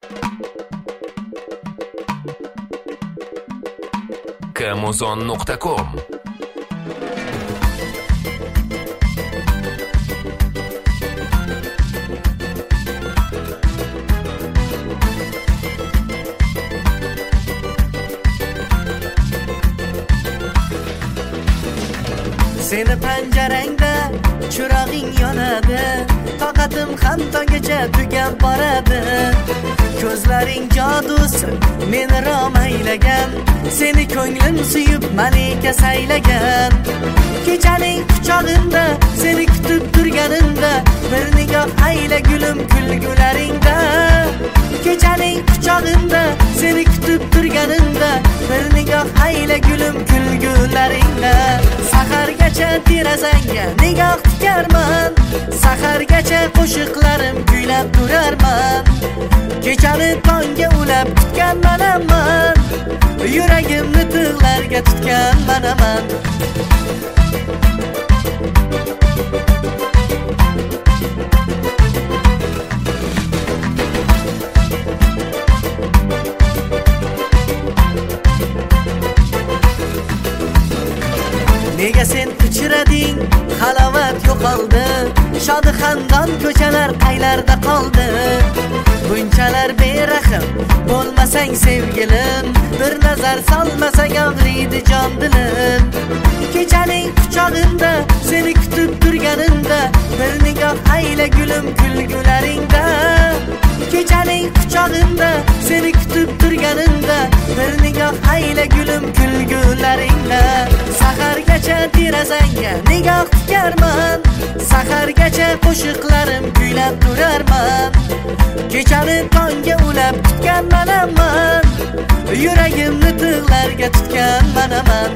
Kamuzon.com Seni panjarangda chirog'ing yonadi, toqatim ham tonggacha tugab boradi. Ko'zlaring jodusi meni romaylagan, seni ko'nglim suyib malika saylagan. Kechaning quchog'inda seni kutib turganimda, bir nigoh ayla gulim kulgularingda. Kechaning quchog'inda seni kutib turganimda, bir nigoh ayla gulim kulgularingda. Sahargacha derazangga nigoh tikarman, sahargacha qo'shiqlarim kuylab turarman. Kechani tongga ulab kutgan manaman, yuragimni tig'larga tutgan manaman. Nega sen uchrading, halovat yo'qoldi, shodi xandon ko'chalar qaylarda qoldi. Bunchalar berahim bo'lmasang sevgilim, bir nazar solmasang og'riydi jon dilim. Kechaning quchog'inda seni kutib turganimda, bir nigoh ayla gulim kulgularingda. Kechaning quchog'inda seni kutib turganimda, bir nigoh ayla gulim kulgularingda. Sahargacha derazangga nigoh tikarman, sahargacha qo'shiqlarim kuylab turarman. Kechani tongga ulab kutgan manaman, yuragimni tig'larga tutgan manaman.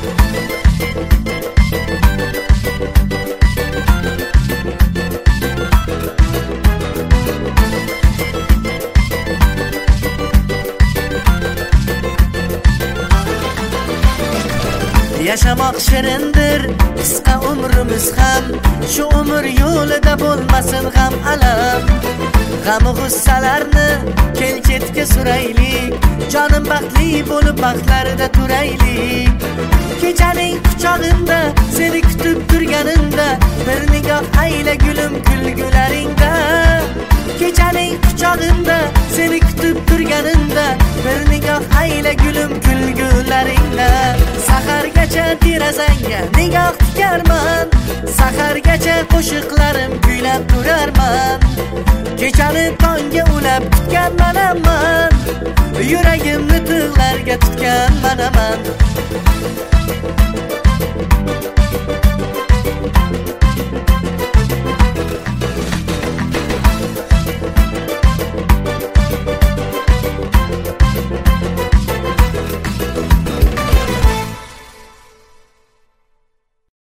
Yaşamak shirindir, qisqa umrimiz ham, shu umr yo'lida bo'lmasin g'am alam. G'am g'ussalarni kel chetga suraylik, jonim baxtli bo'lib baxtlarda turaylik. Kechaning quchog'inda seni kutib turganimda, bir nigoh ayla gulim kulgularingda. Kechaning quchog'inda seni kutib turganimda, bir nigoh ayla gulim kulgularingda. Sahargacha derazangga nigoh tikarman, sahargacha qo'shiqlarim kuylab turarman. Kechani tongga ulab kutgan manaman, yuragimni tig'larga tutgan manaman.